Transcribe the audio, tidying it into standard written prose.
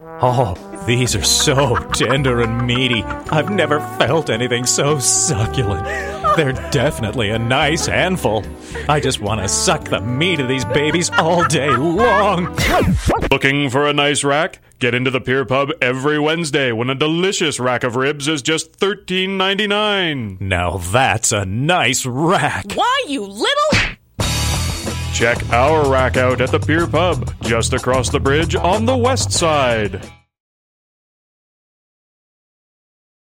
Oh, these are so tender and meaty. I've never felt anything so succulent. They're definitely a nice handful. I just want to suck the meat of these babies all day long. Looking for a nice rack? Get into the Pier Pub every Wednesday when a delicious rack of ribs is just $13.99. Now that's a nice rack. Why, you little... Check our rack out at the Pier Pub, just across the bridge on the west side.